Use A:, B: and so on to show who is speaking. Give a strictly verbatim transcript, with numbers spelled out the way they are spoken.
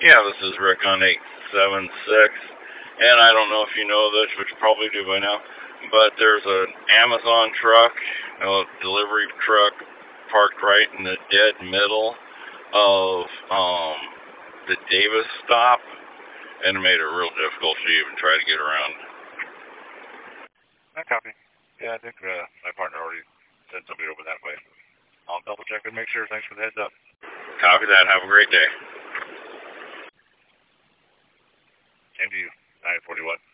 A: Yeah, this is Rick on eight seven six, and I don't know if you know this, which you probably do by now, but there's an Amazon truck, a delivery truck, parked right in the dead middle of um, the Davis stop, and it made it real difficult to even try to get around.
B: I copy. Yeah, I think uh, my partner already sent somebody over that way. I'll double check and make sure. Thanks for the heads up.
A: Copy that. Have a great day.
B: And to you, nine forty-one.